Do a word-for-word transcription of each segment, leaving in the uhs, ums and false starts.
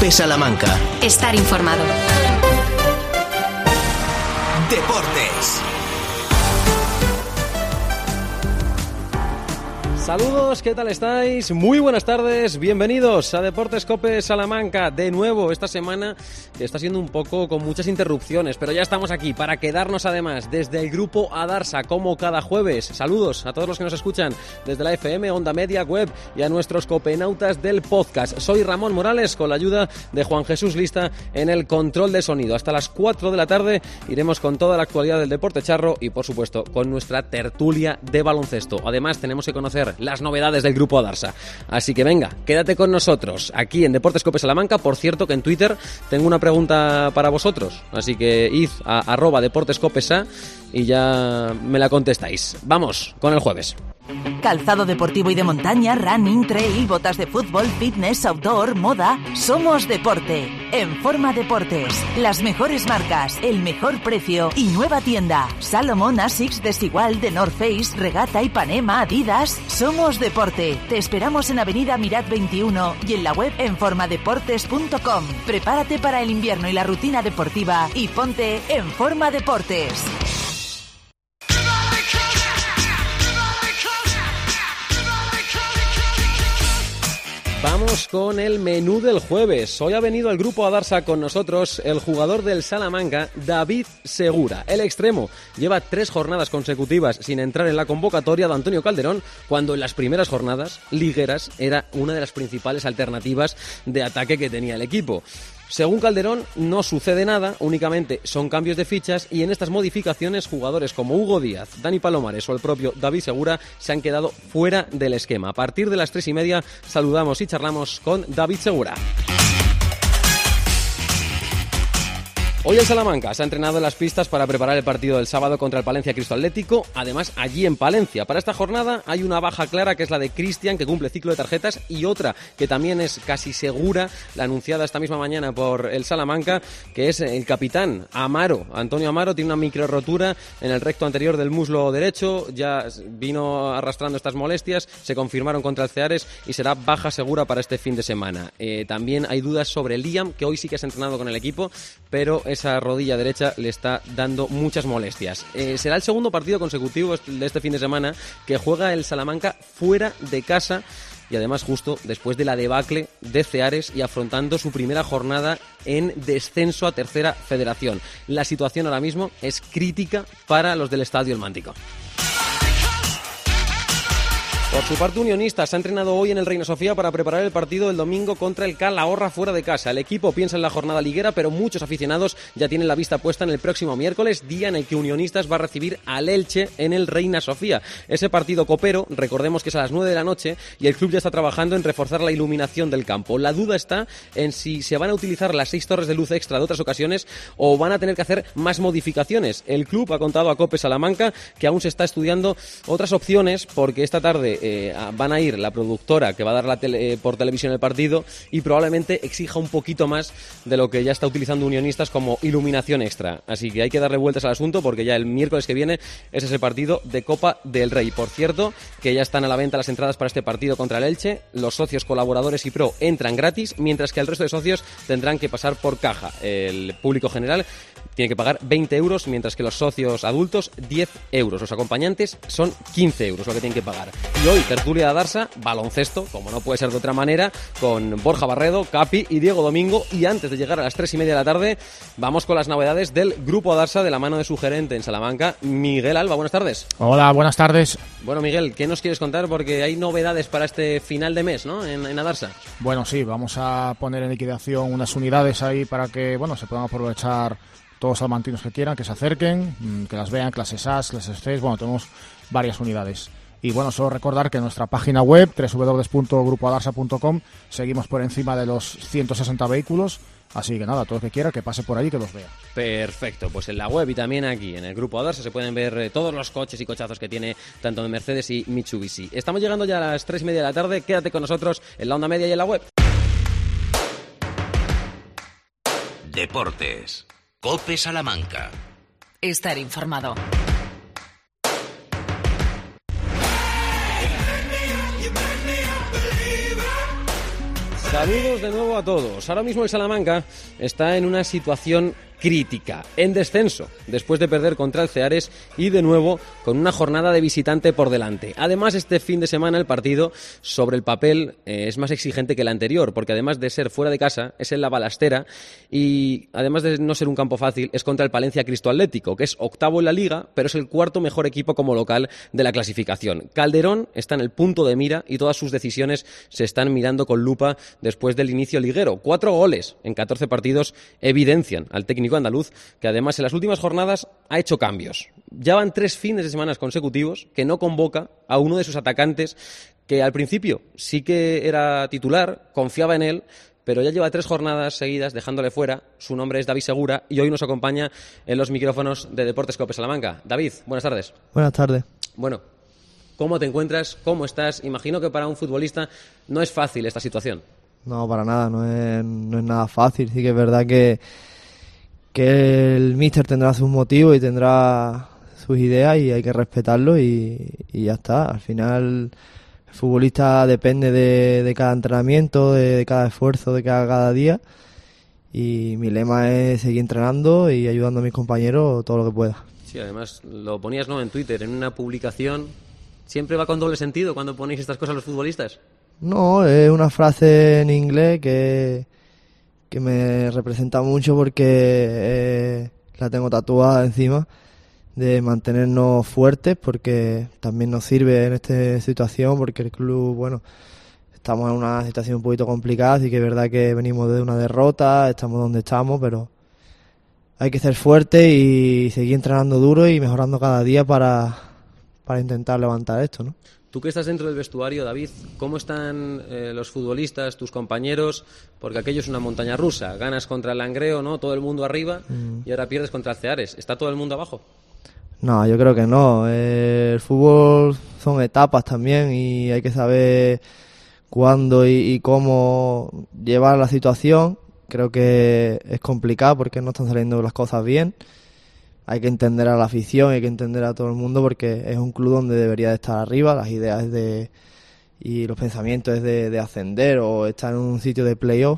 COPE Salamanca. Estar informado. Deportes. Saludos, ¿qué tal estáis? Muy buenas tardes, bienvenidos a Deportes COPE Salamanca. De nuevo esta semana que está siendo un poco con muchas interrupciones, pero ya estamos aquí para quedarnos además desde el grupo Adarsa como cada jueves. Saludos a todos los que nos escuchan desde la F M, Onda Media, web y a nuestros copenautas del podcast. Soy Ramón Morales con la ayuda de Juan Jesús Lista en el control de sonido. Hasta las cuatro de la tarde iremos con toda la actualidad del deporte charro y por supuesto con nuestra tertulia de baloncesto. Además tenemos que conocer las novedades del grupo Adarsa. Así que venga, quédate con nosotros aquí en Deportes COPE Salamanca. Por cierto que en Twitter tengo una pregunta para vosotros, así que id a arroba Deportes COPE Sa y ya me la contestáis. Vamos con el jueves. Calzado deportivo y de montaña, running, trail, botas de fútbol, fitness, outdoor, moda. Somos deporte. En Forma Deportes. Las mejores marcas, el mejor precio y nueva tienda. Salomón, Asics, Desigual, The North Face, Regata, Ipanema, Adidas. Somos deporte. Te esperamos en Avenida Mirat veintiuno y en la web en formadeportes punto com. Prepárate para el invierno y la rutina deportiva y ponte en Forma Deportes. Vamos con el menú del jueves. Hoy ha venido al grupo Adarsa con nosotros el jugador del Salamanca, David Segura. El extremo lleva tres jornadas consecutivas sin entrar en la convocatoria de Antonio Calderón, cuando en las primeras jornadas ligueras era una de las principales alternativas de ataque que tenía el equipo. Según Calderón, no sucede nada, únicamente son cambios de fichas y en estas modificaciones jugadores como Hugo Díaz, Dani Palomares o el propio David Segura se han quedado fuera del esquema. A partir de las tres y media saludamos y charlamos con David Segura. Hoy el Salamanca se ha entrenado en las pistas para preparar el partido del sábado contra el Palencia Cristo Atlético, además allí en Palencia. Para esta jornada hay una baja clara que es la de Cristian, que cumple ciclo de tarjetas, y otra que también es casi segura, la anunciada esta misma mañana por el Salamanca, que es el capitán Amaro. Antonio Amaro tiene una micro rotura en el recto anterior del muslo derecho, ya vino arrastrando estas molestias, se confirmaron contra el Ceares y será baja segura para este fin de semana. Eh, también hay dudas sobre Liam, que hoy sí que se ha entrenado con el equipo, pero esa rodilla derecha le está dando muchas molestias. Eh, será el segundo partido consecutivo de este fin de semana que juega el Salamanca fuera de casa y además justo después de la debacle de Ceares y afrontando su primera jornada en descenso a tercera federación. La situación ahora mismo es crítica para los del Estadio El Mántico. Por su parte, Unionistas se ha entrenado hoy en el Reina Sofía para preparar el partido del domingo contra el Calahorra fuera de casa. El equipo piensa en la jornada liguera, pero muchos aficionados ya tienen la vista puesta en el próximo miércoles, día en el que Unionistas va a recibir al Elche en el Reina Sofía. Ese partido copero, recordemos que es a las nueve de la noche y el club ya está trabajando en reforzar la iluminación del campo. La duda está en si se van a utilizar las seis torres de luz extra de otras ocasiones o van a tener que hacer más modificaciones. El club ha contado a COPE Salamanca que aún se está estudiando otras opciones porque esta tarde Eh, van a ir la productora que va a dar la tele, eh, por televisión el partido y probablemente exija un poquito más de lo que ya está utilizando Unionistas como iluminación extra. Así que hay que darle vueltas al asunto porque ya el miércoles que viene es ese partido de Copa del Rey. Por cierto, que ya están a la venta las entradas para este partido contra el Elche. Los socios, colaboradores y pro entran gratis, mientras que el resto de socios tendrán que pasar por caja. El público general tiene que pagar veinte euros, mientras que los socios adultos diez euros. Los acompañantes son quince euros lo que tienen que pagar. Y hoy, tertulia de Adarsa, baloncesto, como no puede ser de otra manera, con Borja Barredo, Capi y Diego Domingo. Y antes de llegar a las tres y media de la tarde, vamos con las novedades del grupo Adarsa de la mano de su gerente en Salamanca, Miguel Alba. Buenas tardes. Hola, buenas tardes. Bueno, Miguel, ¿qué nos quieres contar? Porque hay novedades para este final de mes, ¿no? En, en Adarsa. Bueno, sí, vamos a poner en liquidación unas unidades ahí para que, bueno, se puedan aprovechar todos los salmantinos que quieran, que se acerquen, que las vean, clases A, clases C, bueno, tenemos varias unidades. Y bueno, solo recordar que en nuestra página web, doble u doble u doble u punto grupo adarsa punto com, seguimos por encima de los ciento sesenta vehículos, así que nada, todo el que quiera que pase por ahí, que los vea. Perfecto, pues en la web y también aquí en el grupo Adarsa se pueden ver eh, todos los coches y cochazos que tiene tanto de Mercedes y Mitsubishi. Estamos llegando ya a las tres y media de la tarde, quédate con nosotros en la Onda Media y en la web. Deportes. COPE Salamanca. Estar informado. Saludos de nuevo a todos. Ahora mismo el Salamanca está en una situación crítica, en descenso, después de perder contra el Ceares y de nuevo con una jornada de visitante por delante. Además, este fin de semana el partido sobre el papel eh, es más exigente que el anterior, porque además de ser fuera de casa, es en la Balastera y además de no ser un campo fácil, es contra el Palencia Cristo Atlético, que es octavo en la Liga, pero es el cuarto mejor equipo como local de la clasificación. Calderón está en el punto de mira y todas sus decisiones se están mirando con lupa después del inicio liguero. Cuatro goles en catorce partidos evidencian al técnico andaluz, que además en las últimas jornadas ha hecho cambios. Ya van tres fines de semana consecutivos que no convoca a uno de sus atacantes, que al principio sí que era titular, confiaba en él, pero ya lleva tres jornadas seguidas dejándole fuera. Su nombre es David Segura y hoy nos acompaña en los micrófonos de Deportes Cope Salamanca. David, buenas tardes. Buenas tardes. Bueno, ¿cómo te encuentras? ¿Cómo estás? Imagino que para un futbolista no es fácil esta situación. No, para nada, no es, no es nada fácil. Sí que es verdad que que el míster tendrá sus motivos y tendrá sus ideas y hay que respetarlo y, y ya está. Al final el futbolista depende de, de cada entrenamiento, de, de cada esfuerzo, de cada, cada día, y mi lema es seguir entrenando y ayudando a mis compañeros todo lo que pueda. Sí, además lo ponías, ¿no?, en Twitter, en una publicación. ¿Siempre va con doble sentido cuando ponéis estas cosas los futbolistas? No, es una frase en inglés que que me representa mucho porque eh, la tengo tatuada encima, de mantenernos fuertes, porque también nos sirve en esta situación, porque el club, bueno, estamos en una situación un poquito complicada, así que es verdad que venimos de una derrota, estamos donde estamos, pero hay que ser fuertes y seguir entrenando duro y mejorando cada día para, para intentar levantar esto, ¿no? Tú que estás dentro del vestuario, David, ¿cómo están eh, los futbolistas, tus compañeros? Porque aquello es una montaña rusa. Ganas contra el Langreo, ¿no? Todo el mundo arriba, mm. y ahora pierdes contra el Ceares. ¿Está todo el mundo abajo? No, yo creo que no. Eh, el fútbol son etapas también y hay que saber cuándo y, y cómo llevar la situación. Creo que es complicado porque no están saliendo las cosas bien. Hay que entender a la afición, hay que entender a todo el mundo porque es un club donde debería de estar arriba, las ideas de y los pensamientos es de, de ascender o estar en un sitio de playoff,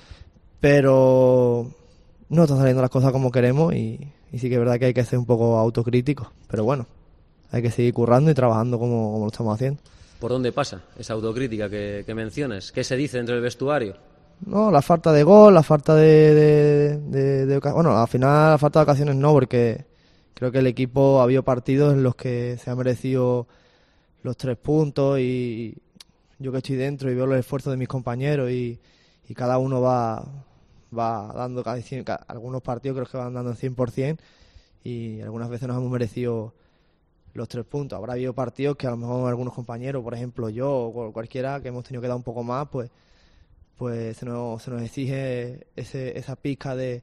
pero no están saliendo las cosas como queremos y, y sí que es verdad que hay que ser un poco autocríticos, pero bueno, hay que seguir currando y trabajando como, como lo estamos haciendo. ¿Por dónde pasa esa autocrítica que, que mencionas? ¿Qué se dice dentro del vestuario? No, la falta de gol, la falta de, de, de, de... Bueno, al final la falta de ocasiones no, porque creo que el equipo ha habido partidos en los que se ha merecido los tres puntos y yo que estoy dentro y veo los esfuerzos de mis compañeros y, y cada uno va, va dando, cada, cada, algunos partidos creo que van dando el cien por ciento y algunas veces nos hemos merecido los tres puntos. Habrá habido partidos que a lo mejor algunos compañeros, por ejemplo yo o cualquiera, que hemos tenido que dar un poco más, pues pues se nos, se nos exige ese, esa pizca de,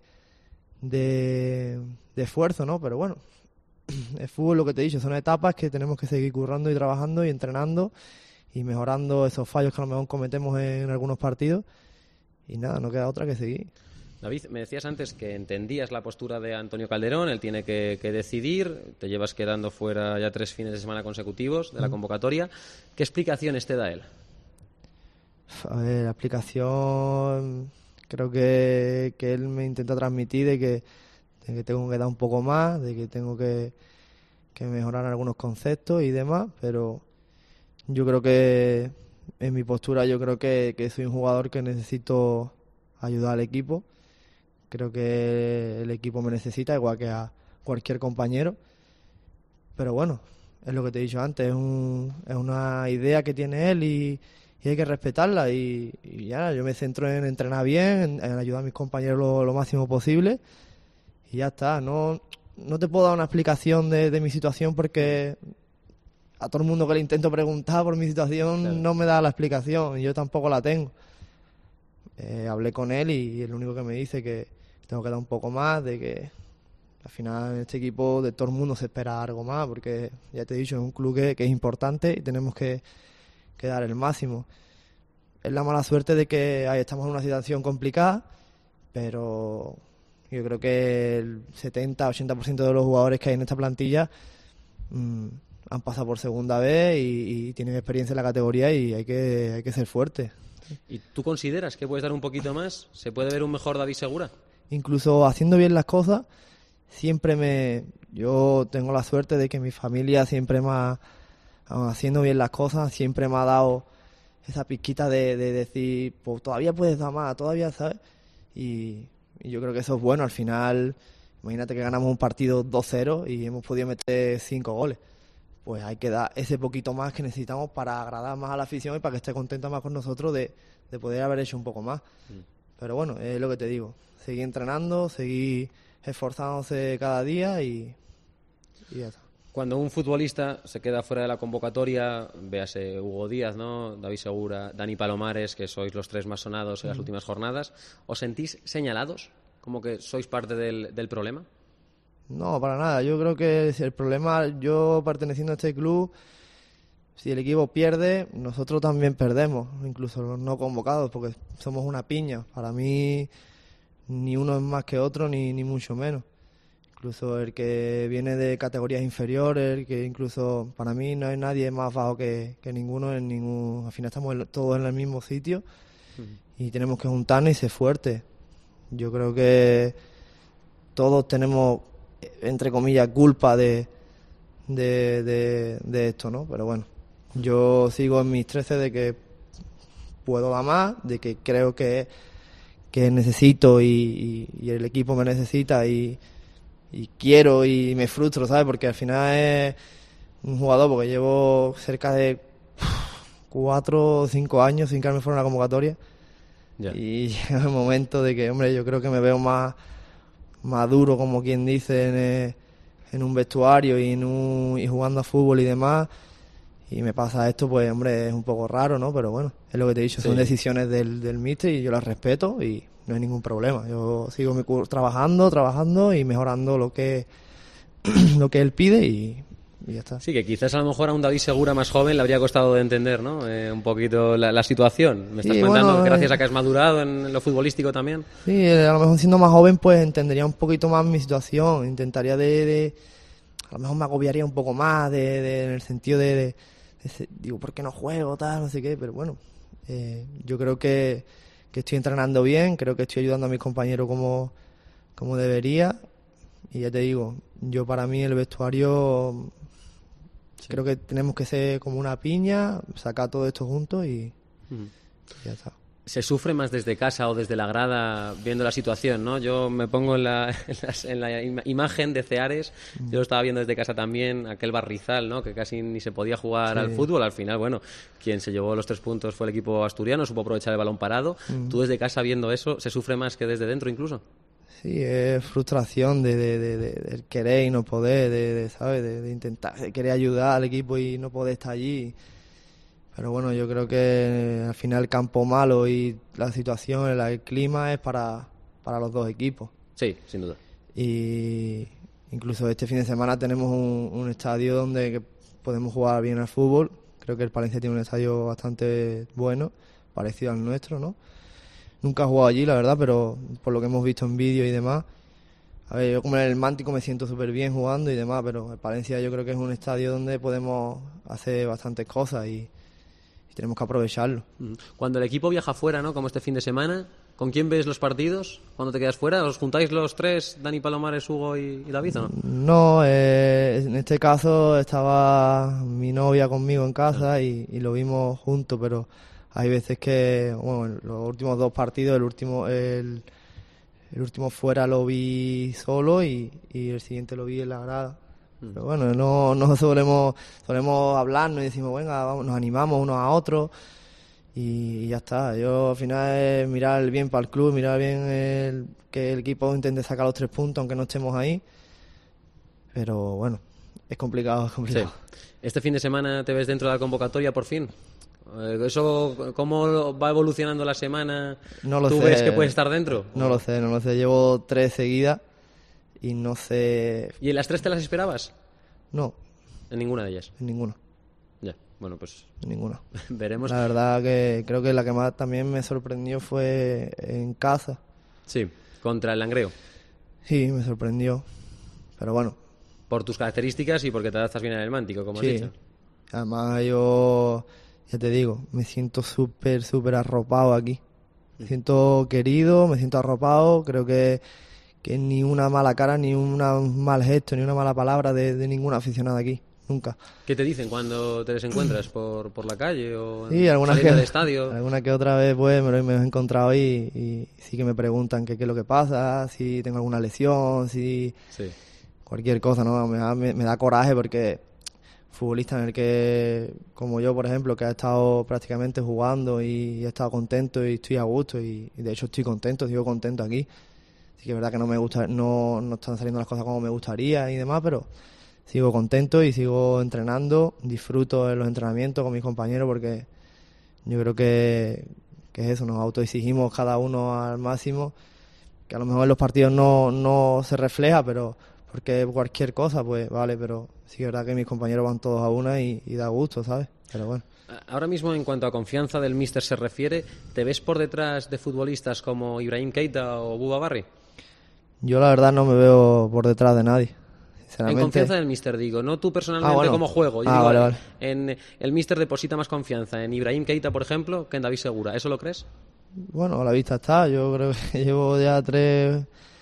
de, de esfuerzo, ¿no? Pero bueno, el fútbol, lo que te he dicho, son etapas que tenemos que seguir currando y trabajando y entrenando y mejorando esos fallos que a lo mejor cometemos en algunos partidos y nada, no queda otra que seguir. David, me decías antes que entendías la postura de Antonio Calderón, él tiene que, que decidir, te llevas quedando fuera ya tres fines de semana consecutivos de la convocatoria. ¿Qué explicaciones te da él? A ver, la explicación creo que, que él me intenta transmitir de que, de que tengo que dar un poco más, de que tengo que, que mejorar algunos conceptos y demás, pero yo creo que en mi postura yo creo que, que soy un jugador que necesito ayudar al equipo. Creo que el equipo me necesita igual que a cualquier compañero, pero bueno, es lo que te he dicho antes, es, un, es una idea que tiene él y y hay que respetarla y, y ya, yo me centro en entrenar bien, en, en ayudar a mis compañeros lo, lo máximo posible y ya está. No, no te puedo dar una explicación de, de mi situación porque a todo el mundo que le intento preguntar por mi situación claro. no me da la explicación y yo tampoco la tengo. Eh, hablé con él y, y es lo único que me dice que tengo que dar un poco más, de que al final en este equipo de todo el mundo se espera algo más porque ya te he dicho, es un club que, que es importante y tenemos que que dar el máximo. Es la mala suerte de que ahí estamos en una situación complicada, pero yo creo que el setenta a ochenta por ciento de los jugadores que hay en esta plantilla mmm, han pasado por segunda vez y, y tienen experiencia en la categoría y hay que hay que ser fuertes. ¿Y tú consideras que puedes dar un poquito más? ¿Se puede ver un mejor David Segura? Incluso haciendo bien las cosas, siempre me... Yo tengo la suerte de que mi familia siempre me ha... Haciendo bien las cosas, siempre me ha dado esa pizquita de, de decir, pues todavía puedes dar más, todavía, ¿sabes? Y, y yo creo que eso es bueno. Al final, imagínate que ganamos un partido dos cero y hemos podido meter cinco goles. Pues hay que dar ese poquito más que necesitamos para agradar más a la afición y para que esté contenta más con nosotros de, de poder haber hecho un poco más. Mm. Pero bueno, es lo que te digo, seguir entrenando, seguir esforzándose cada día y, y ya está. Cuando un futbolista se queda fuera de la convocatoria, véase Hugo Díaz, ¿no? David Segura, Dani Palomares, que sois los tres más sonados en las mm. últimas jornadas, ¿os sentís señalados? ¿Como que sois parte del, del problema? No, para nada. Yo creo que el problema, yo perteneciendo a este club, si el equipo pierde, nosotros también perdemos, incluso los no convocados, porque somos una piña. Para mí, ni uno es más que otro, ni, ni mucho menos. Incluso el que viene de categorías inferiores, el que incluso para mí no hay nadie más bajo que, que ninguno, en ningún, al final estamos todos en el mismo sitio uh-huh. y tenemos que juntarnos y ser fuertes. Yo creo que todos tenemos, entre comillas, culpa de, de, de, de esto, ¿no? Pero bueno, yo sigo en mis trece de que puedo dar más, de que creo que, que necesito y, y, y el equipo me necesita y y quiero y me frustro, ¿sabes? Porque al final es un jugador, porque llevo cerca de cuatro o cinco años sin quedarme fuera de la convocatoria yeah. y llega el momento de que, hombre, yo creo que me veo más maduro, como quien dice, en, en un vestuario y, en un, y jugando a fútbol y demás, y me pasa esto, pues, hombre, es un poco raro, ¿no? Pero bueno, es lo que te he dicho, sí. son decisiones del, del míster y yo las respeto y no hay ningún problema. Yo sigo mi curso trabajando, trabajando y mejorando lo que lo que él pide y, y ya está. Sí, que quizás a lo mejor a un David Segura más joven le habría costado de entender, ¿no? Eh, un poquito la, la situación. Me estás sí, comentando bueno, gracias a que has madurado en lo futbolístico también. Sí, a lo mejor siendo más joven pues entendería un poquito más mi situación. Intentaría de... de a lo mejor me agobiaría un poco más de, de en el sentido de, de, de... Digo, ¿por qué no juego? Tal, no sé qué. Pero bueno, eh, yo creo que que estoy entrenando bien, creo que estoy ayudando a mis compañeros como, como debería y ya te digo, yo para mí el vestuario sí. creo que tenemos que ser como una piña, sacar todo esto juntos y, uh-huh. y ya está. ¿Se sufre más desde casa o desde la grada viendo la situación, no? Yo me pongo en la, en las, en la im- imagen de Ceares, mm. yo lo estaba viendo desde casa también, aquel barrizal, ¿no? Que casi ni se podía jugar sí. al fútbol. Al final, bueno, quien se llevó los tres puntos fue el equipo asturiano, supo aprovechar el balón parado. Mm. Tú desde casa viendo eso, ¿se sufre más que desde dentro incluso? Sí, es frustración de, de, de, de, de querer y no poder, de, de ¿sabes? De, de intentar, de querer ayudar al equipo y no poder estar allí. Pero bueno, yo creo que al final el campo malo y la situación, el clima es para, para los dos equipos. Sí, sin duda. Y incluso este fin de semana tenemos un, un estadio donde podemos jugar bien al fútbol. Creo que el Palencia tiene un estadio bastante bueno, parecido al nuestro, ¿no? Nunca he jugado allí, la verdad, pero por lo que hemos visto en vídeo y demás. A ver, yo como en el Mántico me siento súper bien jugando y demás, pero el Palencia yo creo que es un estadio donde podemos hacer bastantes cosas y tenemos que aprovecharlo. Cuando el equipo viaja fuera, ¿no? Como este fin de semana, ¿con quién ves los partidos? ¿Cuando te quedas fuera? ¿Os juntáis los tres, Dani, Palomares, Hugo y, y David, o no? No, eh, en este caso estaba mi novia conmigo en casa y, y lo vimos juntos, pero hay veces que, bueno, los últimos dos partidos, el último el, el último fuera lo vi solo y, y el siguiente lo vi en la grada. Pero bueno, no, no solemos, solemos hablarnos y decimos, venga, vamos, nos animamos unos a otros y, y ya está. Yo al final es mirar bien para el club, mirar bien el, que el equipo intente sacar los tres puntos aunque no estemos ahí. Pero bueno, es complicado, es complicado. Sí. ¿Este fin de semana te ves dentro de la convocatoria por fin? ¿Eso cómo va evolucionando la semana? No lo ¿Tú sé. ves que puedes estar dentro? No lo sé, no lo sé. Llevo tres seguidas. Y no sé... ¿Y en las tres te las esperabas? No. ¿En ninguna de ellas? En ninguna. Ya, bueno, pues... En ninguna. Veremos. La verdad que creo que la que más también me sorprendió fue en casa. Sí, contra el Langreo. Sí, me sorprendió. Pero bueno. Por tus características y porque te adaptas bien en el Mántico, como sí. has dicho. Además yo ya te digo, me siento súper, súper arropado aquí. Me siento querido, me siento arropado, creo que, que ni una mala cara, ni un mal gesto, ni una mala palabra de, de ninguna aficionada aquí, nunca. ¿Qué te dicen cuando te les encuentras por, por la calle o sí, alguna saliendo que, del estadio? Alguna que otra vez pues me lo, me lo he encontrado ahí y sí que me preguntan qué es lo que pasa, si tengo alguna lesión, si Sí. cualquier cosa, ¿no? Me da, me, me da coraje porque futbolista en el que, como yo, por ejemplo, que ha estado prácticamente jugando y he estado contento y estoy a gusto y, y de hecho estoy contento, sigo contento aquí. Sí que es verdad que no me gusta, no, no están saliendo las cosas como me gustaría y demás, pero sigo contento y sigo entrenando, disfruto de los entrenamientos con mis compañeros porque yo creo que, que es eso, nos autoexigimos cada uno al máximo, que a lo mejor en los partidos no, no se refleja, pero porque cualquier cosa, pues vale, pero sí que es verdad que mis compañeros van todos a una y, y da gusto, ¿sabes? Pero bueno. Ahora mismo, en cuanto a confianza del míster se refiere, ¿te ves por detrás de futbolistas como Ibrahim Keita o Bouba Barry? Yo la verdad no me veo por detrás de nadie, sinceramente. En confianza del míster, digo, no tú personalmente ah, bueno. como juego. Yo ah, digo, vale, vale. En el míster deposita más confianza en Ibrahim Keita, por ejemplo, que en David Segura. ¿Eso lo crees? Bueno, a la vista está. Yo creo que llevo ya tres...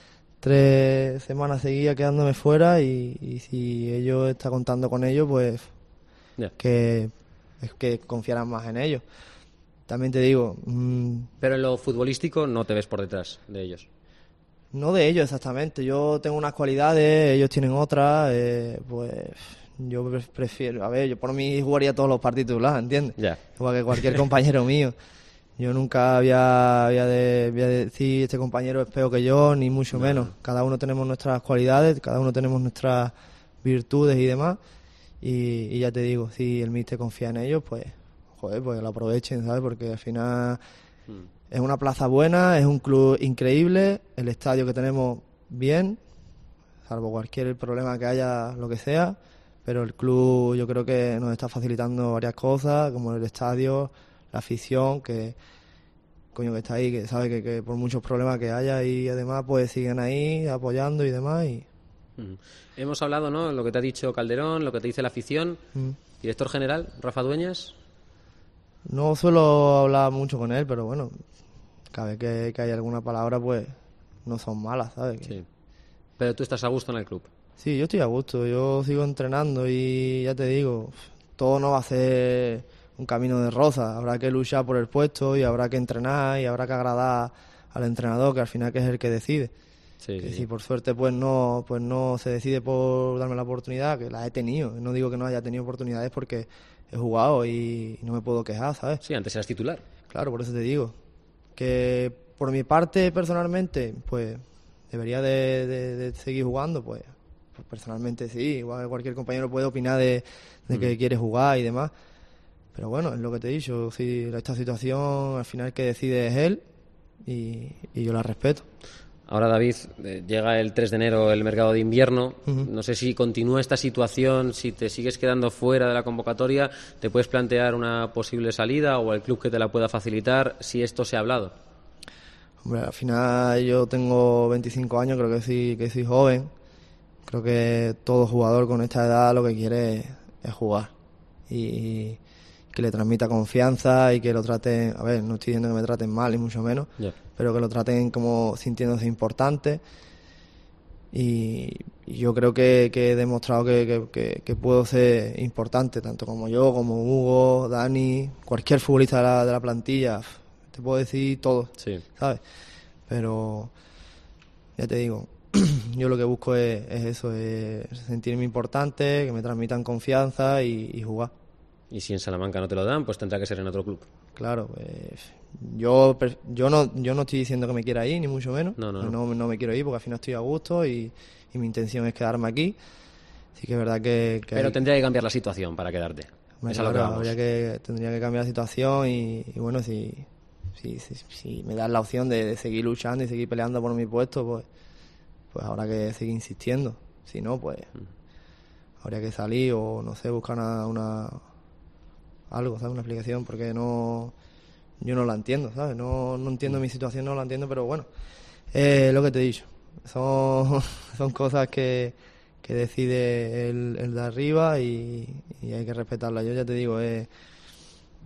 tres semanas seguidas quedándome fuera y, y si ellos está contando con ellos, pues yeah. que es que confiaran más en ellos. También te digo... Mmm, pero en lo futbolístico no te ves por detrás de ellos. No de ellos exactamente. Yo tengo unas cualidades, ellos tienen otras, eh, pues yo prefiero... A ver, yo por mí jugaría todos los partidos titulares, ¿entiendes? Yeah. Igual que cualquier compañero mío. Yo nunca había, había, de, había de decir este compañero es peor que yo, ni mucho no. menos. Cada uno tenemos nuestras cualidades, cada uno tenemos nuestras virtudes y demás. Y, y ya te digo, si el míster confía en ellos, pues, joder, pues lo aprovechen, ¿sabes? Porque al final mm. es una plaza buena, es un club increíble, el estadio que tenemos bien, salvo cualquier problema que haya, lo que sea. Pero el club yo creo que nos está facilitando varias cosas, como el estadio, la afición, que coño que está ahí, que sabe que, que por muchos problemas que haya y además pues siguen ahí apoyando y demás. Y mm. Hemos hablado, ¿no?, lo que te ha dicho Calderón, lo que te dice la afición. Mm. Director general, Rafa Dueñas. No suelo hablar mucho con él, pero bueno, cada vez que, que hay alguna palabra pues no son malas, ¿sabes? Que... Sí. Pero tú estás a gusto en el club. Sí, yo estoy a gusto, yo sigo entrenando y ya te digo, todo no va a ser un camino de rosas, habrá que luchar por el puesto y habrá que entrenar y habrá que agradar al entrenador, que al final que es el que decide. Sí, que sí. Si por suerte pues no pues no se decide por darme la oportunidad, que la he tenido, no digo que no haya tenido oportunidades porque he jugado y no me puedo quejar, ¿sabes? Sí, antes eras titular. Claro, por eso te digo, que por mi parte personalmente pues debería de, de, de seguir jugando, pues, pues personalmente sí, igual cualquier compañero puede opinar de, de mm. que quiere jugar y demás. Pero bueno, es lo que te he dicho, si esta situación al final que decide es él y, y yo la respeto. Ahora, David, eh, llega el tres de enero el mercado de invierno. Uh-huh. No sé si continúa esta situación, si te sigues quedando fuera de la convocatoria, ¿te puedes plantear una posible salida o el club que te la pueda facilitar si esto se ha hablado? Hombre, al final yo tengo veinticinco años, creo que sí, que soy joven. Creo que todo jugador con esta edad lo que quiere es, es jugar. Y... que le transmita confianza y que lo traten, a ver, no estoy diciendo que me traten mal, ni mucho menos, yeah. pero que lo traten como sintiéndose importante. Y, y yo creo que, que he demostrado que, que, que, que puedo ser importante, tanto como yo, como Hugo, Dani, cualquier futbolista de la, de la plantilla, te puedo decir todo, sí. ¿sabes? Pero, ya te digo, yo lo que busco es, es eso, es sentirme importante, que me transmitan confianza y, y jugar. Y si en Salamanca no te lo dan, pues tendrá que ser en otro club. Claro, pues, yo yo no yo no estoy diciendo que me quiera ir, ni mucho menos. No, no, no. no. no me quiero ir porque al final estoy a gusto y, y mi intención es quedarme aquí. Así que es verdad que... que Pero hay... tendría que cambiar la situación para quedarte. Bueno, es a lo que vamos. Habría que, tendría que cambiar la situación y, y bueno, si, si, si, si me das la opción de, de seguir luchando y seguir peleando por mi puesto, pues, pues habrá que seguir insistiendo. Si no, pues mm. habría que salir o, no sé, buscar una... una algo, ¿sabes? Una explicación, porque no yo no la entiendo, ¿sabes? No, no entiendo mi situación, no la entiendo, pero bueno, eh, lo que te he dicho, son, son cosas que, que decide el, el de arriba y, y hay que respetarla. Yo ya te digo, eh,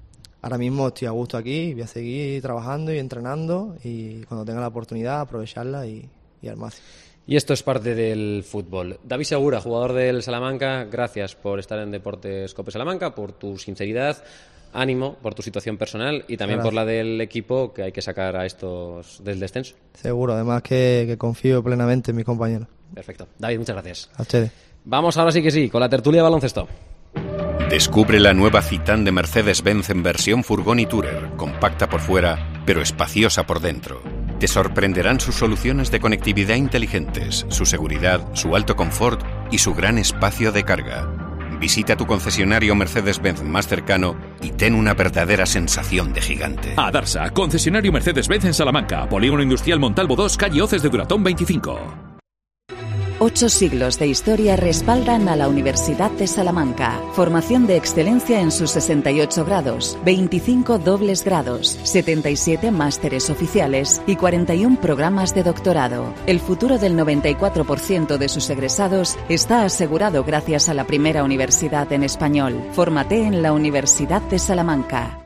ahora mismo estoy a gusto aquí, voy a seguir trabajando y entrenando y cuando tenga la oportunidad aprovecharla y, y al máximo. Y esto es parte del fútbol. David Segura, jugador del Salamanca, gracias por estar en Deportes Cope Salamanca, por tu sinceridad, ánimo por tu situación personal y también gracias por la del equipo que hay que sacar a estos del descenso. Seguro, además que, que confío plenamente en mis compañeros. Perfecto. David, muchas gracias. A ustedes. Vamos ahora sí que sí, con la tertulia de baloncesto. Descubre la nueva Citan de Mercedes-Benz en versión furgón y tourer, compacta por fuera, pero espaciosa por dentro. Te sorprenderán sus soluciones de conectividad inteligentes, su seguridad, su alto confort y su gran espacio de carga. Visita tu concesionario Mercedes-Benz más cercano y ten una verdadera sensación de gigante. Adarsa, concesionario Mercedes-Benz en Salamanca, Polígono Industrial Montalvo dos, calle Hoces de Duratón veinticinco. Ocho siglos de historia respaldan a la Universidad de Salamanca. Formación de excelencia en sus sesenta y ocho grados, veinticinco dobles grados, setenta y siete másteres oficiales y cuarenta y uno programas de doctorado. El futuro del noventa y cuatro por ciento de sus egresados está asegurado gracias a la primera universidad en español. Fórmate en la Universidad de Salamanca.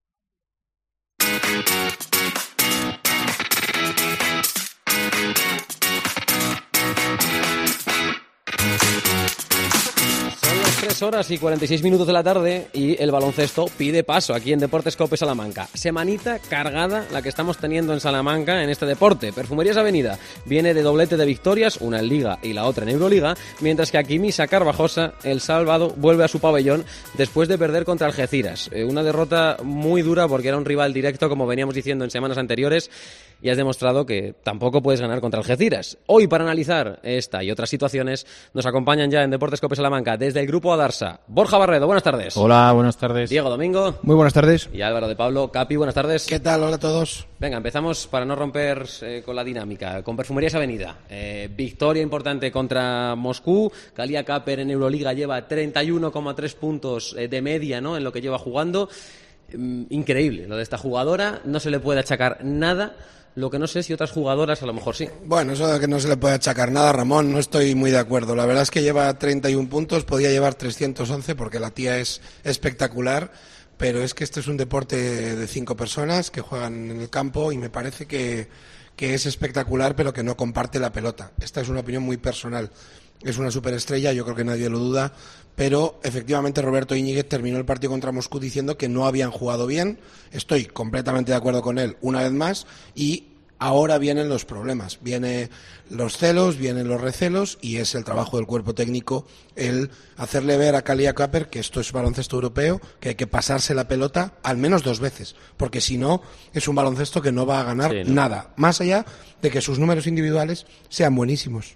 tres horas y cuarenta y seis minutos de la tarde y el baloncesto pide paso aquí en Deportes Cope Salamanca. Semanita cargada la que estamos teniendo en Salamanca en este deporte. Perfumerías Avenida viene de doblete de victorias, una en Liga y la otra en Euroliga, mientras que Aquimisa Carvajosa el sábado vuelve a su pabellón después de perder contra Algeciras. Eh, una derrota muy dura porque era un rival directo, como veníamos diciendo en semanas anteriores, y has demostrado que tampoco puedes ganar contra Algeciras. Hoy, para analizar esta y otras situaciones, nos acompañan ya en Deportes Cope Salamanca desde el grupo Adarsa. Borja Barredo, buenas tardes. Hola, buenas tardes. Diego Domingo. Muy buenas tardes. Y Álvaro de Pablo. Capi, buenas tardes. ¿Qué tal? Hola a todos. Venga, empezamos para no romper eh, con la dinámica. Con Perfumerías Avenida. Eh, victoria importante contra Moscú. Kalia Kaper en Euroliga lleva treinta y uno coma tres puntos eh, de media, ¿no?, en lo que lleva jugando. Mm, increíble lo de esta jugadora. No se le puede achacar nada. Lo que no sé si otras jugadoras a lo mejor sí. Bueno, eso de que no se le puede achacar nada, Ramón, no estoy muy de acuerdo. La verdad es que lleva treinta y uno puntos, podía llevar trescientos once porque la tía es espectacular, pero es que este es un deporte de cinco personas que juegan en el campo y me parece que, que es espectacular, pero que no comparte la pelota. Esta es una opinión muy personal. Es una superestrella, yo creo que nadie lo duda, pero efectivamente Roberto Íñiguez terminó el partido contra Moscú diciendo que no habían jugado bien. Estoy completamente de acuerdo con él una vez más y ahora vienen los problemas, vienen los celos, vienen los recelos y es el trabajo del cuerpo técnico el hacerle ver a Kalia Kaper que esto es baloncesto europeo, que hay que pasarse la pelota al menos dos veces, porque si no es un baloncesto que no va a ganar sí, ¿no? nada, más allá de que sus números individuales sean buenísimos.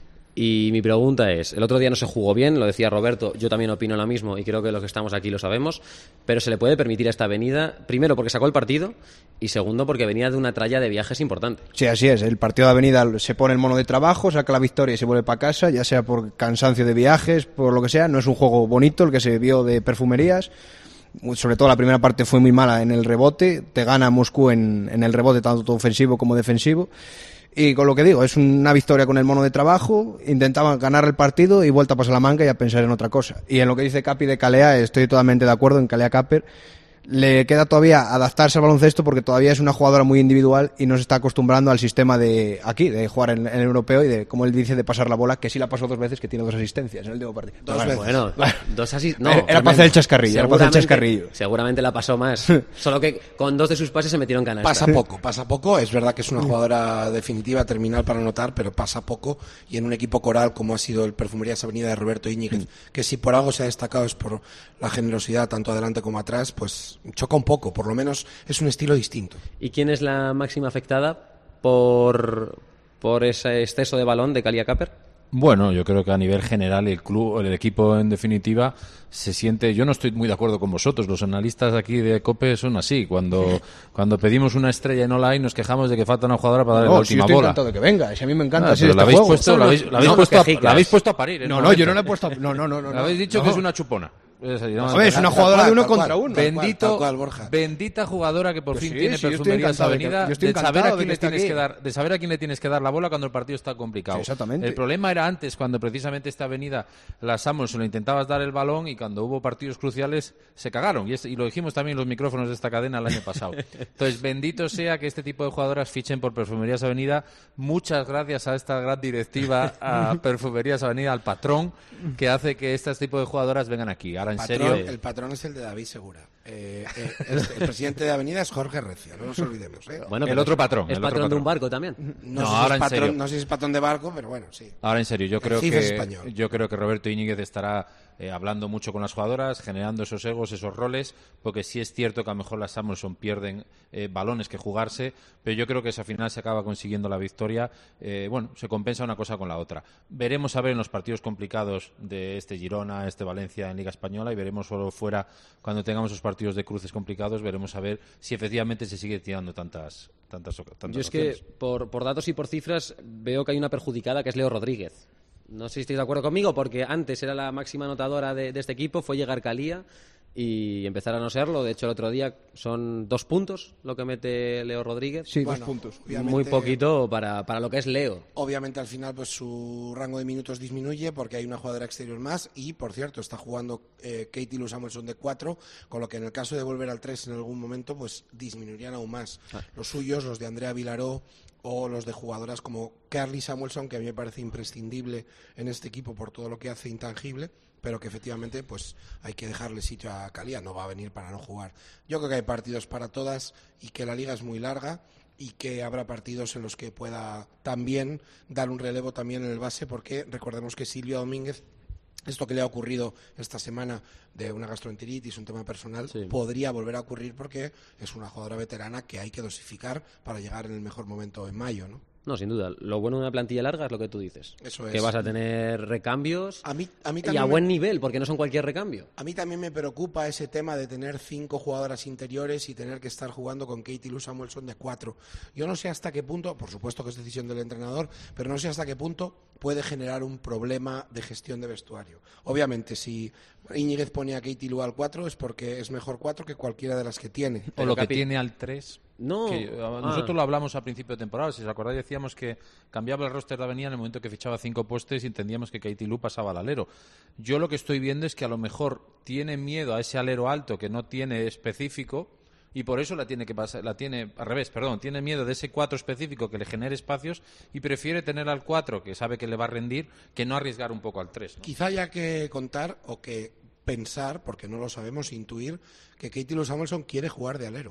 Y mi pregunta es, el otro día no se jugó bien, lo decía Roberto, yo también opino lo mismo y creo que los que estamos aquí lo sabemos, pero se le puede permitir a esta Avenida, primero porque sacó el partido y segundo porque venía de una tralla de viajes importante. Sí, así es, el partido de Avenida se pone el mono de trabajo, saca la victoria y se vuelve para casa, ya sea por cansancio de viajes, por lo que sea, no es un juego bonito el que se vio de Perfumerías. Sobre todo la primera parte fue muy mala en el rebote, te gana Moscú en, en el rebote tanto ofensivo como defensivo. Y con lo que digo, es una victoria con el mono de trabajo, intentaban ganar el partido y vuelta para Salamanca y a pensar en otra cosa. Y en lo que dice Capi de Kalea, estoy totalmente de acuerdo en Kalia Kaper. Le queda todavía adaptarse al baloncesto porque todavía es una jugadora muy individual y no se está acostumbrando al sistema de aquí, de jugar en, en el europeo y de, como él dice, de pasar la bola, que sí la pasó dos veces, que tiene dos asistencias en el último partido. Dos veces. Bueno, bueno, dos asistencias. No, era era para hacer el chascarrillo, era para hacer el chascarrillo. Seguramente la pasó más. Solo que con dos de sus pases se metieron canasta. Pasa poco, pasa poco. Es verdad que es una jugadora definitiva, terminal para anotar, pero pasa poco. Y en un equipo coral como ha sido el Perfumerías Avenida de Roberto Íñiguez, que si por algo se ha destacado es por la generosidad tanto adelante como atrás, pues choca un poco. Por lo menos es un estilo distinto. ¿Y quién es la máxima afectada por, por ese exceso de balón de Kalia Kaper? Bueno, yo creo que a nivel general el club, el equipo en definitiva se siente. Yo no estoy muy de acuerdo con vosotros. Los analistas aquí de COPE son así. Cuando cuando pedimos una estrella y no la hay, nos quejamos de que falta una jugadora para darle no, la última si estoy bola. encantado de que venga. Si a mí me encanta. Ah, así pero este la habéis juego. puesto, la habéis, la habéis no, puesto, a, quejicas. la habéis puesto a parir. No, no, momento. yo no la he puesto. A, no, no, no, no. La habéis dicho no. que es una chupona. Es, no, no, es una jugadora de uno contra uno. Bendito, tal cual, Borja. Bendita jugadora que por Yo fin sí, tiene sí, Perfumerías Avenida, de, de, saber a quién de, le tienes aquí. que dar, de saber a quién le tienes que dar la bola cuando el partido está complicado. Sí, exactamente. El problema era antes, cuando precisamente esta avenida, la Samuelson, le intentabas dar el balón y cuando hubo partidos cruciales se cagaron. Y, es, y lo dijimos también en los micrófonos de esta cadena el año pasado. Entonces, bendito sea que este tipo de jugadoras fichen por Perfumerías Avenida. Muchas gracias a esta gran directiva, a Perfumerías Avenida, al patrón, que hace que este tipo de jugadoras vengan aquí. Ahora, en patrón, serio... El patrón es el de David Segura. Eh, eh, el, el presidente de Avenida es Jorge Recia, no nos olvidemos. ¿eh? Bueno, el otro patrón. Es el patrón otro de un patrón. barco también. No, No, sé si ahora es en patrón, serio. no sé si es patrón de barco, pero bueno, sí. Ahora en serio, yo creo C I F es que español. yo creo que Roberto Íñiguez estará eh, hablando mucho con las jugadoras, generando esos egos, esos roles, porque sí es cierto que a lo mejor las Samuelson pierden eh, balones que jugarse, pero yo creo que si al final se acaba consiguiendo la victoria, eh, bueno, se compensa una cosa con la otra. Veremos a ver en los partidos complicados de este Girona, este Valencia en Liga Española, y veremos solo fuera, cuando tengamos esos partidos de cruces complicados, veremos a ver si efectivamente se sigue tirando tantas tantas, tantas Yo es opciones. que, por, por datos y por cifras, veo que hay una perjudicada que es Leo Rodríguez. No sé si estáis de acuerdo conmigo, porque antes era la máxima anotadora de, de este equipo, fue llegar Calía y empezar a no serlo. De hecho, el otro día son dos puntos lo que mete Leo Rodríguez. Sí, Bueno, dos puntos. obviamente- Muy poquito para, para lo que es Leo. Obviamente al final pues su rango de minutos disminuye porque hay una jugadora exterior más y, por cierto, está jugando eh, Katie Lou Samuelson de cuatro, con lo que en el caso de volver al tres en algún momento pues disminuirían aún más. Ah. Los suyos, los de Andrea Vilaró o los de jugadoras como Carly Samuelson, que a mí me parece imprescindible en este equipo por todo lo que hace intangible, pero que efectivamente pues hay que dejarle sitio a Calía, no va a venir para no jugar. Yo creo que hay partidos para todas y que la liga es muy larga y que habrá partidos en los que pueda también dar un relevo también en el base, porque recordemos que Silvia Domínguez, esto que le ha ocurrido esta semana de una gastroenteritis, un tema personal, Sí. podría volver a ocurrir porque es una jugadora veterana que hay que dosificar para llegar en el mejor momento en mayo, ¿no? No, sin duda. Lo bueno de una plantilla larga es lo que tú dices. Eso Que es. vas a tener recambios A mí, a mí y también a me- buen nivel, porque no son cualquier recambio. A mí también me preocupa ese tema de tener cinco jugadoras interiores y tener que estar jugando con Katie Lou Samuelson de cuatro. Yo no sé hasta qué punto, por supuesto que es decisión del entrenador, pero no sé hasta qué punto puede generar un problema de gestión de vestuario. Obviamente, si Íñiguez pone a Katie Lou al cuatro es porque es mejor cuatro que cualquiera de las que tiene. O Pero, lo que Capi- tiene al tres. No. Que, uh, Ah. nosotros lo hablamos al principio de temporada, si os acordáis decíamos que cambiaba el roster de Avenida en el momento que fichaba cinco postes y entendíamos que Katie Lou pasaba al alero. Yo lo que estoy viendo es que a lo mejor tiene miedo a ese alero alto que no tiene específico y por eso la tiene que pasar, la tiene al revés, perdón, tiene miedo de ese cuatro específico que le genere espacios y prefiere tener al cuatro que sabe que le va a rendir que no arriesgar un poco al tres, ¿no? Quizá haya que contar o que pensar, porque no lo sabemos, intuir, que Katie Lou Samuelson quiere jugar de alero.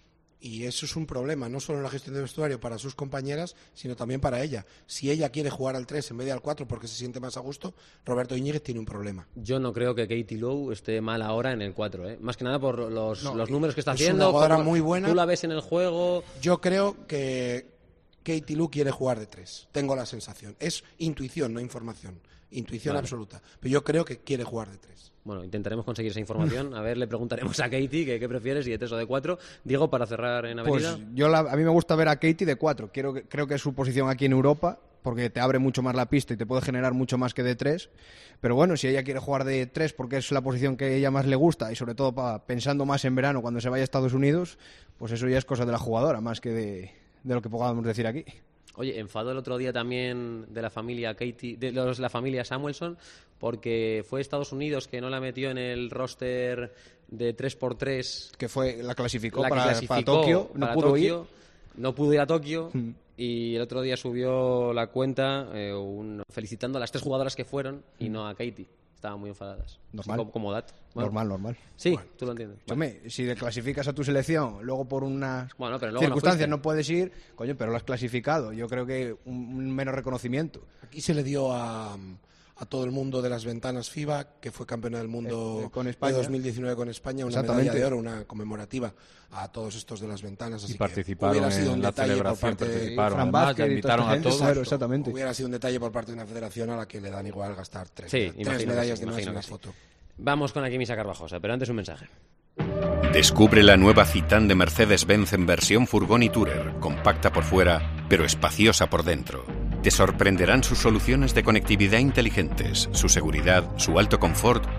Y eso es un problema, no solo en la gestión de vestuario para sus compañeras, sino también para ella. Si ella quiere jugar al tres en vez de al cuatro porque se siente más a gusto, Roberto Íñiguez tiene un problema. Yo no creo que Katie Lowe esté mal ahora en el cuatro, ¿eh? Más que nada por los, No, los números que está es haciendo. una jugadora cómo muy buena. Tú la ves en el juego. Yo creo que Katie Lou quiere jugar de tres. Tengo la sensación. Es intuición, no información. Intuición Vale. absoluta. Pero yo creo que quiere jugar de tres. Bueno, intentaremos conseguir esa información. A ver, le preguntaremos a Katie que qué prefieres, si de tres o de cuatro. Diego, para cerrar en Avenida. Pues yo la- a mí me gusta ver a Katie de cuatro. Quiero que- creo que es su posición aquí en Europa, porque te abre mucho más la pista y te puede generar mucho más que de tres. Pero bueno, si ella quiere jugar de tres porque es la posición que a ella más le gusta y sobre todo pa- pensando más en verano cuando se vaya a Estados Unidos, pues eso ya es cosa de la jugadora más que de, de lo que podamos decir aquí. Oye, enfado el otro día también de la familia Katie, de los, la familia Samuelson, porque fue Estados Unidos que no la metió en el roster de tres por tres. Que fue la clasificó, La que para, clasificó para Tokio, no para pudo Tokio, ir. no pudo ir a Tokio. Mm. Y el otro día subió la cuenta eh, un- felicitando a las tres jugadoras que fueron y no a Katie. Estaban muy enfadadas. Normal. Así como, como dato. Bueno, Normal, normal. Sí, tú lo entiendes. Hombre, si te clasificas a tu selección, luego por unas Bueno, pero luego no circunstancias fuiste. no, puedes ir, coño, pero lo has clasificado. Yo creo que un, un menos reconocimiento. Aquí se le dio a, a todo el mundo de las ventanas FIBA, que fue campeona del mundo Eh, eh, con España. de dos mil diecinueve con España, una Exactamente. medalla de oro, una conmemorativa a todos estos de las ventanas. Así Y participaron que hubiera sido un en la detalle por celebración, parte de participaron. Fran Además, Vázquez ya y invitaron toda a esta gente, todos. claro, exactamente. Hubiera sido un detalle por parte de una federación a la que le dan igual gastar tres, Sí, tres imagino que medallas sí, de más y imagino una que sí. foto. Vamos con Akimisa Carvajosa, pero antes un mensaje. Descubre la nueva Citan de Mercedes-Benz en versión furgón y tourer, compacta por fuera, pero espaciosa por dentro. Te sorprenderán sus soluciones de conectividad inteligentes, su seguridad, su alto confort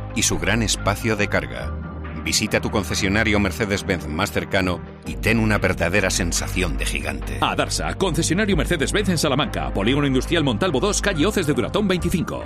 y su gran espacio de carga. Visita tu concesionario Mercedes-Benz más cercano y ten una verdadera sensación de gigante. Adarsa, concesionario Mercedes-Benz en Salamanca, Polígono Industrial Montalvo dos, calle Hoces de Duratón veinticinco.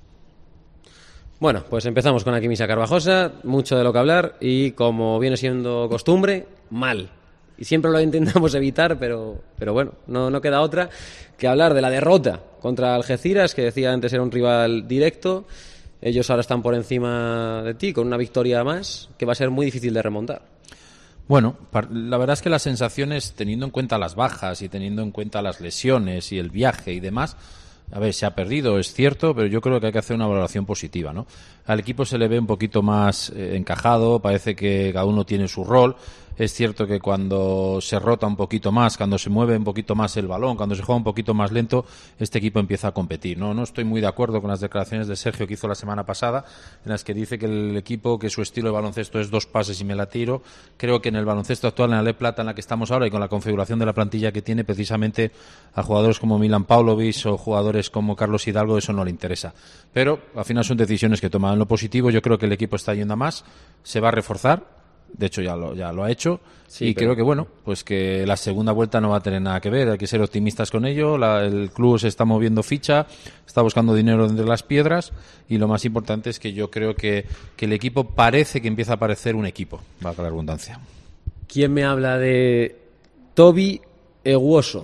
Bueno, pues empezamos con Aquí Misa Carvajosa, mucho de lo que hablar y, como viene siendo costumbre, mal. Y siempre lo intentamos evitar, pero, pero bueno, no, no queda otra que hablar de la derrota contra Algeciras, que decía antes era un rival directo. Ellos ahora están por encima de ti con una victoria más que va a ser muy difícil de remontar. Bueno, la verdad es que las sensaciones, teniendo en cuenta las bajas y teniendo en cuenta las lesiones y el viaje y demás, a ver, se ha perdido, es cierto, pero yo creo que hay que hacer una valoración positiva, ¿no? Al equipo se le ve un poquito más eh, encajado, parece que cada uno tiene su rol. Es cierto que cuando se rota un poquito más, cuando se mueve un poquito más el balón, cuando se juega un poquito más lento, este equipo empieza a competir. No, no estoy muy de acuerdo con las declaraciones de Sergio que hizo la semana pasada, en las que dice que el equipo, que su estilo de baloncesto es dos pases y me la tiro. Creo que en el baloncesto actual, en la L E Plata en la que estamos ahora y con la configuración de la plantilla que tiene, precisamente a jugadores como Milan Pavlovic o jugadores como Carlos Hidalgo eso no le interesa. Pero al final son decisiones que toman. En lo positivo, yo creo que el equipo está yendo a más, se va a reforzar. De hecho ya lo, ya lo ha hecho sí, y pero... creo que bueno, pues que la segunda vuelta no va a tener nada que ver, hay que ser optimistas con ello. La, el club se está moviendo ficha, está buscando dinero entre las piedras y lo más importante es que yo creo que, que el equipo parece que empieza a parecer un equipo, valga la redundancia. ¿Quién me habla de Toby Eguoso?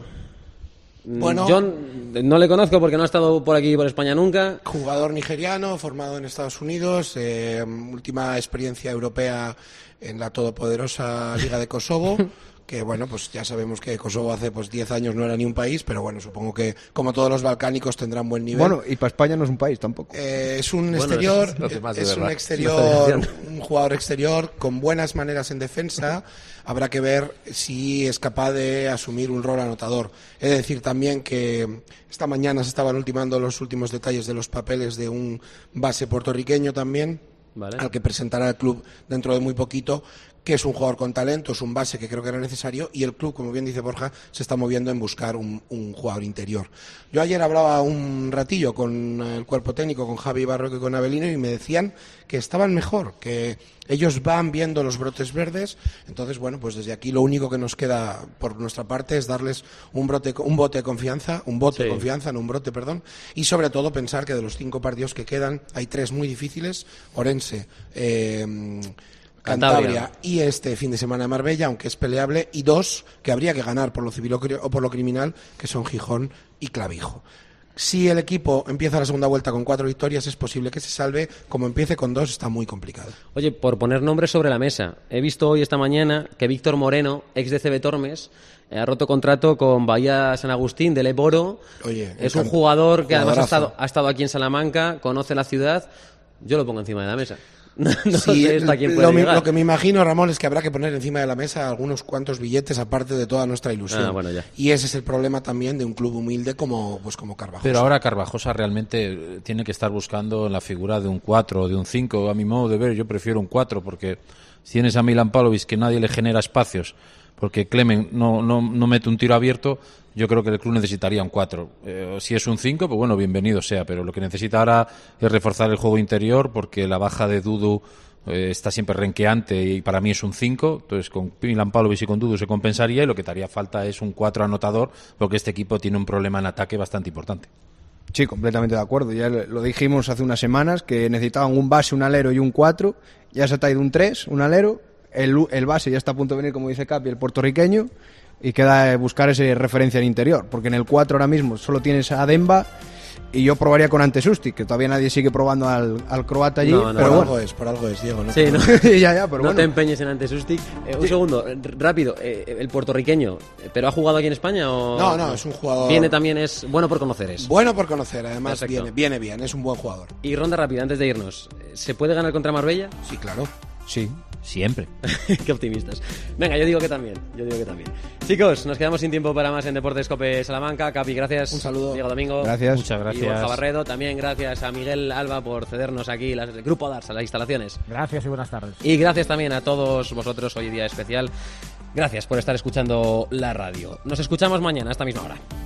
Bueno, yo no le conozco porque no ha estado por aquí, por España nunca. Jugador nigeriano, formado en Estados Unidos, eh, última experiencia europea en la todopoderosa Liga de Kosovo, que bueno, pues ya sabemos que Kosovo hace pues diez años no era ni un país, pero bueno, supongo que como todos los balcánicos tendrán buen nivel. Bueno, y para España no es un país tampoco. Eh, es un bueno, exterior, es, es un exterior, un jugador exterior con buenas maneras en defensa. Habrá que ver si es capaz de asumir un rol anotador. He de decir también que esta mañana se estaban ultimando los últimos detalles de los papeles de un base puertorriqueño también, vale, al que presentará el club dentro de muy poquito, que es un jugador con talento, es un base que creo que era necesario, y el club, como bien dice Borja, se está moviendo en buscar un, un jugador interior. Yo ayer hablaba un ratillo con el cuerpo técnico, con Javi Barroco y con Avelino, y me decían que estaban mejor, que ellos van viendo los brotes verdes. Entonces, bueno, pues desde aquí lo único que nos queda por nuestra parte es darles un brote, un bote de confianza, un bote sí. de confianza, no un brote, perdón, y sobre todo pensar que de los cinco partidos que quedan hay tres muy difíciles: Orense, eh, Cantabria y este fin de semana Marbella, aunque es peleable, y dos que habría que ganar por lo civil o por lo criminal, que son Gijón y Clavijo. Si el equipo empieza la segunda vuelta con cuatro victorias, es posible que se salve. Como empiece con dos, está muy complicado. Oye, por poner nombres sobre la mesa, he visto hoy, esta mañana, que Víctor Moreno, ex de C B Tormes, ha roto contrato con Bahía San Agustín del Eboro. Oye, es un jugador que además ha estado, ha estado aquí en Salamanca, conoce la ciudad. Yo lo pongo encima de la mesa. No, no sí, sé hasta quién puede lo, llegar. Lo que me imagino, Ramón, es que habrá que poner encima de la mesa algunos cuantos billetes aparte de toda nuestra ilusión. Ah, bueno, ya. Y ese es el problema también de un club humilde como, pues, como Carvajosa. Pero ahora Carvajosa realmente tiene que estar buscando la figura de un cuatro o de un cinco. A mi modo de ver, yo prefiero un cuatro, porque si tienes a Milan Pavlovic que nadie le genera espacios, porque Clemen no, no, no mete un tiro abierto, yo creo que el club necesitaría un cuatro. Eh, si es un cinco, pues bueno, bienvenido sea, pero lo que necesita ahora es reforzar el juego interior, porque la baja de Dudu eh, está siempre renqueante y para mí es un cinco, entonces con Milan Pavlovic y con Dudu se compensaría, y lo que te haría falta es un cuatro anotador, porque este equipo tiene un problema en ataque bastante importante. Sí, completamente de acuerdo. Ya lo dijimos hace unas semanas, que necesitaban un base, un alero y un cuatro. Ya se ha traído un tres, un alero. El, el base ya está a punto de venir, como dice Capi, el puertorriqueño, y queda buscar esa referencia en interior, porque en el cuatro ahora mismo solo tienes a Demba, y yo probaría con Ante Susti, que todavía nadie sigue probando al, al croata allí. No, no, pero por bueno. algo es, por algo es, Diego. ¿No? Sí, no, ya, ya, pero no bueno. te empeñes en Ante Susti. Eh, un sí. segundo, rápido, eh, el puertorriqueño, ¿pero ha jugado aquí en España o...? No, no, es un jugador... Viene también, es bueno por conocer, es. Bueno por conocer, además Perfecto. viene, viene bien, es un buen jugador. Y ronda rápida, antes de irnos, ¿se puede ganar contra Marbella? Sí, claro. Sí. Siempre. Qué optimistas. Venga, yo digo que también. Yo digo que también. Chicos, nos quedamos sin tiempo para más en Deportes Cope Salamanca. Capi, gracias. Un saludo. Diego Domingo. Gracias. Muchas gracias. Y Borja Barredo. También gracias a Miguel Alba por cedernos aquí las, el Grupo Darsa, las instalaciones. Gracias y buenas tardes. Y gracias también a todos vosotros, hoy día especial. Gracias por estar escuchando la radio. Nos escuchamos mañana a esta misma hora.